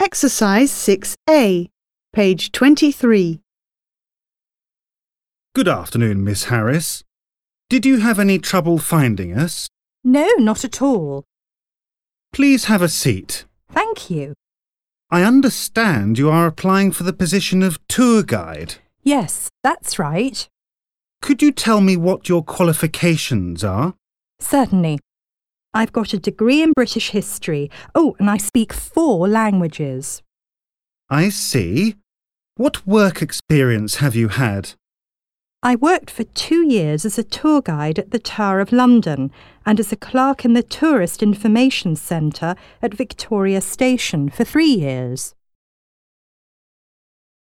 Exercise 6A, page 23. Good afternoon, Miss Harris. Did you have any trouble finding us? No, not at all. Please have a seat. Thank you. I understand you are applying for the position of tour guide. Yes, that's right. Could you tell me what your qualifications are? Certainly. I've got a degree in British history. Oh, and I speak 4 languages. I see. What work experience have you had? I worked for 2 years as a tour guide at the Tower of London and as a clerk in the Tourist Information Centre at Victoria Station for 3 years.